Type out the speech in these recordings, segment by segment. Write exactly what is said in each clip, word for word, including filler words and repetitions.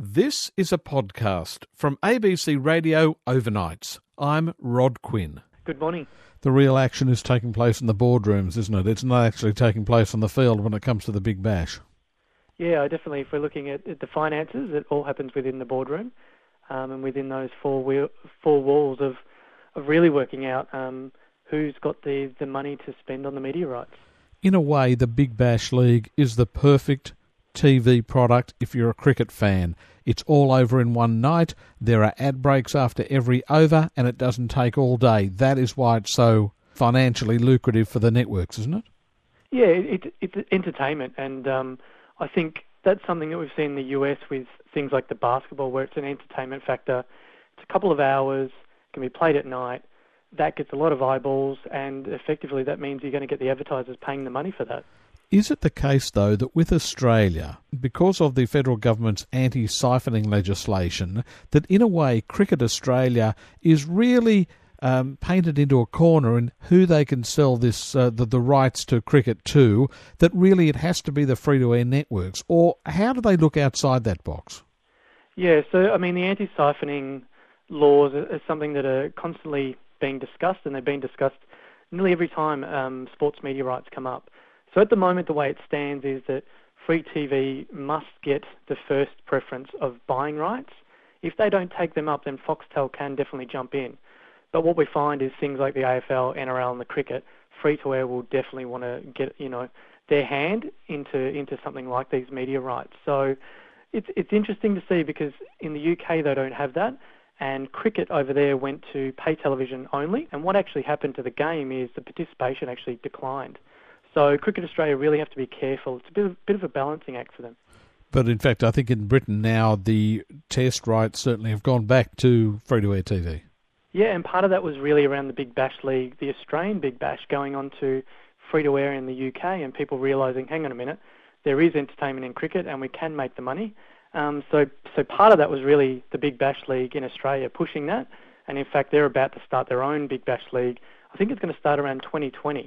This is a podcast from A B C Radio Overnights. I'm Rod Quinn. Good morning. The real action is taking place in the boardrooms, isn't it? It's not actually taking place on the field when it comes to the Big Bash. Yeah, definitely. If we're looking at, at the finances, it all happens within the boardroom um, and within those four wheel, four walls of, of really working out um, who's got the, the money to spend on the media rights. In a way, the Big Bash League is the perfect T V product if you're a cricket fan. It's all over in one night, there are ad breaks after every over, and it doesn't take all day. That is why it's so financially lucrative for the networks, isn't it? Yeah, it, it, it's entertainment, and um, I think that's something that we've seen in the U S with things like the basketball, where it's an entertainment factor. It's a couple of hours, can be played at night, that gets a lot of eyeballs, and effectively that means you're going to get the advertisers paying the money for that. Is it the case, though, that with Australia, because of the federal government's anti-siphoning legislation, that in a way Cricket Australia is really um, painted into a corner in who they can sell this uh, the, the rights to cricket to, that really it has to be the free-to-air networks? Or how do they look outside that box? Yeah, so, I mean, the anti-siphoning laws are, are something that are constantly being discussed, and they're being discussed nearly every time um, sports media rights come up. So at the moment, the way it stands is that free T V must get the first preference of buying rights. If they don't take them up, then Foxtel can definitely jump in. But what we find is things like the A F L, N R L and the cricket, free-to-air will definitely want to get, you know, their hand into into something like these media rights. So it's it's interesting to see, because in the U K they don't have that, and cricket over there went to pay television only, and what actually happened to the game is the participation actually declined. So Cricket Australia really have to be careful. It's a bit of, bit of a balancing act for them. But in fact, I think in Britain now the test rights certainly have gone back to free-to-air T V. Yeah, and part of that was really around the Big Bash League, the Australian Big Bash, going on to free-to-air in the U K, and people realising, hang on a minute, there is entertainment in cricket and we can make the money. Um, so, so part of that was really the Big Bash League in Australia pushing that, and in fact they're about to start their own Big Bash League. I think it's going to start around twenty twenty.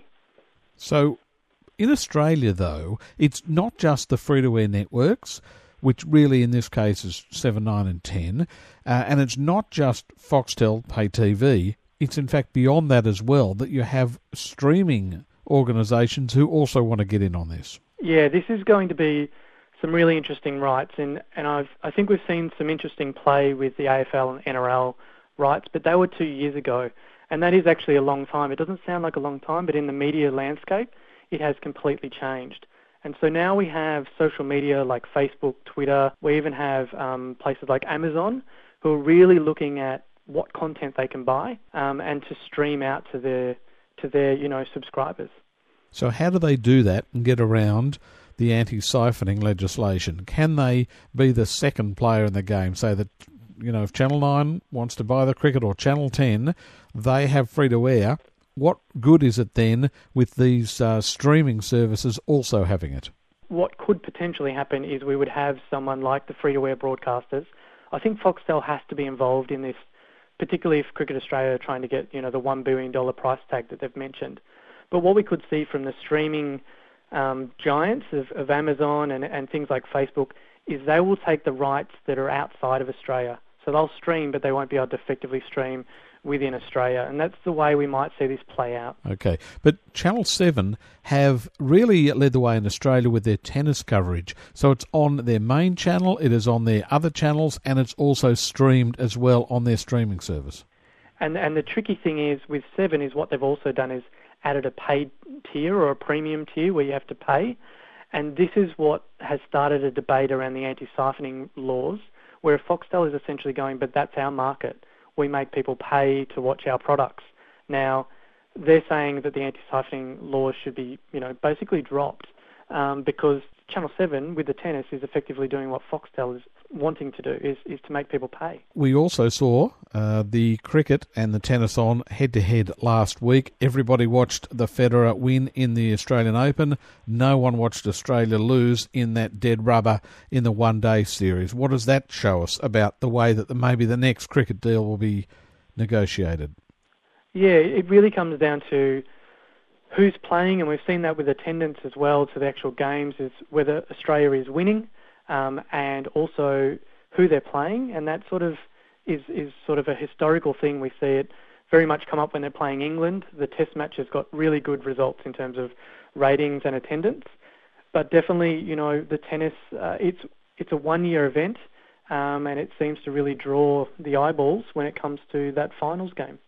So in Australia, though, it's not just the free-to-air networks, which really in this case is seven, nine and ten, uh, and it's not just Foxtel Pay T V, it's in fact beyond that as well, that you have streaming organisations who also want to get in on this. Yeah, this is going to be some really interesting rights, and, and I've, I think we've seen some interesting play with the A F L and N R L rights, but they were two years ago, and that is actually a long time. It doesn't sound like a long time, but in the media landscape, it has completely changed. And so now we have social media like Facebook, Twitter, we even have um, places like Amazon who are really looking at what content they can buy um, and to stream out to their, to their, you know, subscribers. So how do they do that and get around the anti-siphoning legislation? Can they be the second player in the game, say that, you know, if Channel nine wants to buy the cricket or Channel ten, they have free-to-air. What good is it then with these uh, streaming services also having it? What could potentially happen is we would have someone like the free-to-air broadcasters. I think Foxtel has to be involved in this, particularly if Cricket Australia are trying to get, you know, the one billion dollars price tag that they've mentioned. But what we could see from the streaming um, giants of, of Amazon and, and things like Facebook is they will take the rights that are outside of Australia. So they'll stream, but they won't be able to effectively stream within Australia, and that's the way we might see this play out. Okay, but Channel seven have really led the way in Australia with their tennis coverage. So it's on their main channel, it is on their other channels, and it's also streamed as well on their streaming service. And and the tricky thing is with seven is what they've also done is added a paid tier or a premium tier where you have to pay, and this is what has started a debate around the anti-siphoning laws, where Foxtel is essentially going, but that's our market. We make people pay to watch our products. Now, they're saying that the anti-siphoning laws should be, you know, basically dropped um, because Channel seven with the tennis is effectively doing what Foxtel is wanting to do, is, is to make people pay. We also saw uh, the cricket and the tennis on head-to-head last week. Everybody watched the Federer win in the Australian Open. No one watched Australia lose in that dead rubber in the one-day series. What does that show us about the way that the, maybe the next cricket deal will be negotiated? Yeah, it really comes down to who's playing, and we've seen that with attendance as well to the actual games, is whether Australia is winning, um, and also who they're playing, and that sort of is, is sort of a historical thing. We see it very much come up when they're playing England. The Test match has got really good results in terms of ratings and attendance. But definitely, you know, the tennis, uh, it's it's a one-year event, um, and it seems to really draw the eyeballs when it comes to that finals game.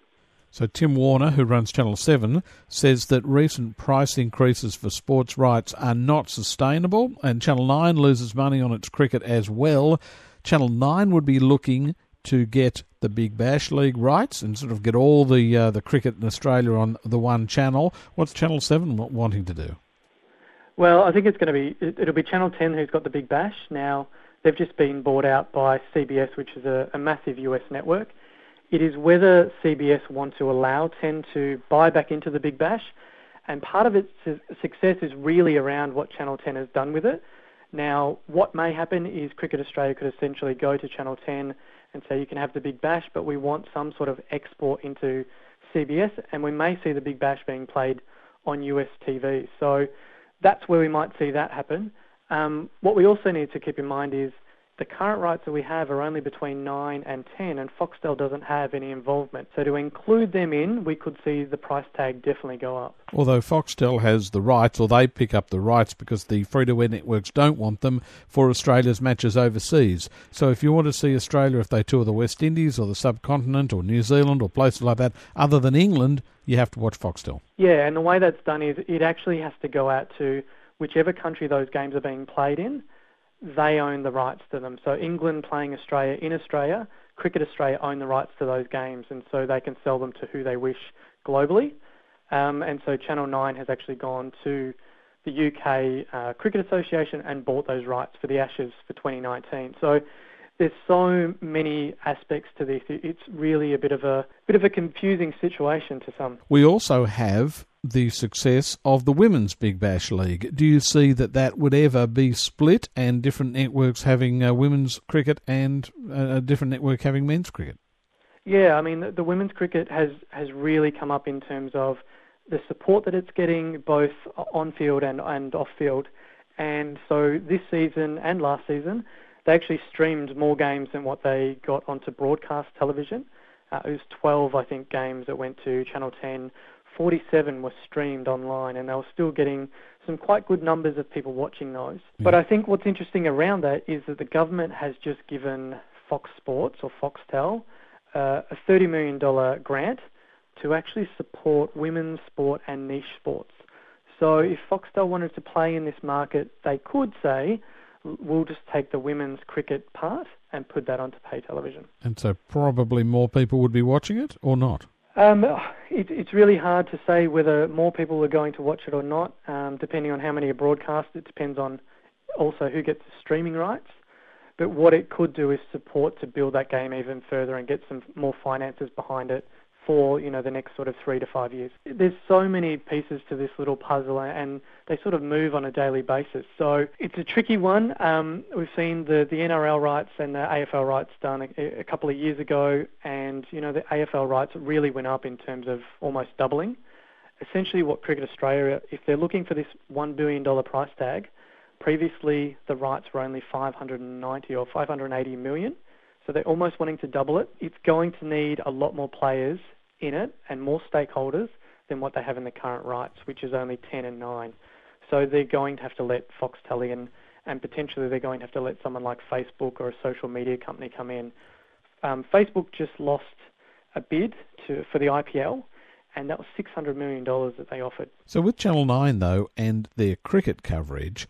So Tim Warner, who runs Channel seven, says that recent price increases for sports rights are not sustainable, and Channel nine loses money on its cricket as well. Channel nine would be looking to get the Big Bash League rights and sort of get all the uh, the cricket in Australia on the one channel. What's Channel seven wanting to do? Well, I think it's going to be, it, it'll be Channel ten who's got the Big Bash. Now, they've just been bought out by C B S, which is a, a massive U S network. It is whether C B S want to allow ten to buy back into the Big Bash, and part of its success is really around what Channel ten has done with it. Now, what may happen is Cricket Australia could essentially go to Channel ten and say, you can have the Big Bash, but we want some sort of export into C B S, and we may see the Big Bash being played on U S T V. So that's where we might see that happen. Um, what we also need to keep in mind is the current rights that we have are only between nine and ten, and Foxtel doesn't have any involvement. So to include them in, we could see the price tag definitely go up. Although Foxtel has the rights, or they pick up the rights because the free-to-air networks don't want them for Australia's matches overseas. So if you want to see Australia, if they tour the West Indies or the subcontinent or New Zealand or places like that, other than England, you have to watch Foxtel. Yeah, and the way that's done is it actually has to go out to whichever country those games are being played in. They own the rights to them. So England playing Australia in Australia, Cricket Australia own the rights to those games, and so they can sell them to who they wish globally. Um, and so Channel nine has actually gone to the U K uh, Cricket Association and bought those rights for the Ashes for twenty nineteen. So there's so many aspects to this. It's really a bit of a bit of a confusing situation to some. We also have the success of the Women's Big Bash League. Do you see that that would ever be split and different networks having uh, women's cricket and uh, a different network having men's cricket? Yeah, I mean, the, the women's cricket has, has really come up in terms of the support that it's getting both on-field and, and off-field. And so this season and last season, they actually streamed more games than what they got onto broadcast television. Uh, it was twelve, I think, games that went to Channel ten. forty-seven were streamed online, and they were still getting some quite good numbers of people watching those. Mm. But I think what's interesting around that is that the government has just given Fox Sports, or Foxtel, uh, a thirty million dollars grant to actually support women's sport and niche sports. So if Foxtel wanted to play in this market, they could say, we'll just take the women's cricket part and put that onto pay television. And so probably more people would be watching it, or not? Um, it, it's really hard to say whether more people are going to watch it or not, um, depending on how many are broadcast. It depends on also who gets the streaming rights. But what it could do is support to build that game even further and get some more finances behind it for, you know, the next sort of three to five years. There's so many pieces to this little puzzle, and they sort of move on a daily basis. So it's a tricky one. Um, we've seen the, the N R L rights and the A F L rights done a, a couple of years ago, and, you know, the A F L rights really went up in terms of almost doubling. Essentially what Cricket Australia, if they're looking for this one billion dollars price tag, previously the rights were only five hundred ninety or five hundred eighty million. So they're almost wanting to double it. It's going to need a lot more players in it and more stakeholders than what they have in the current rights, which is only ten and nine. So they're going to have to let Foxtel in, and potentially they're going to have to let someone like Facebook or a social media company come in. Um, Facebook just lost a bid to, for the I P L, and that was six hundred million dollars that they offered. So with Channel nine, though, and their cricket coverage,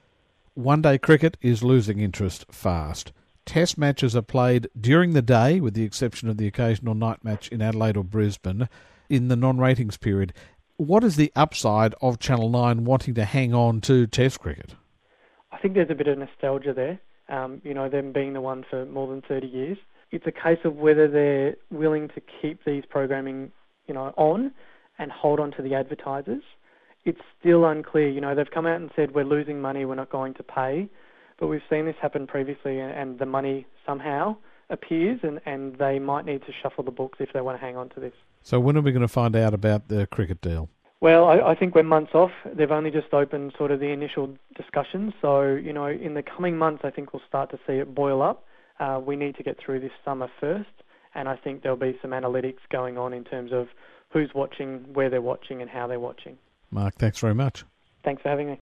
one-day cricket is losing interest fast. Test matches are played during the day, with the exception of the occasional night match in Adelaide or Brisbane, in the non-ratings period. What is the upside of Channel nine wanting to hang on to Test cricket? I think there's a bit of nostalgia there, um, you know, them being the one for more than thirty years. It's a case of whether they're willing to keep these programming, you know, on and hold on to the advertisers. It's still unclear. You know, they've come out and said, we're losing money, we're not going to pay. But we've seen this happen previously, and the money somehow appears, and, and they might need to shuffle the books if they want to hang on to this. So when are we going to find out about the cricket deal? Well, I, I think we're months off. They've only just opened sort of the initial discussions. So, you know, in the coming months, I think we'll start to see it boil up. Uh, we need to get through this summer first. And I think there'll be some analytics going on in terms of who's watching, where they're watching and how they're watching. Mark, thanks very much. Thanks for having me.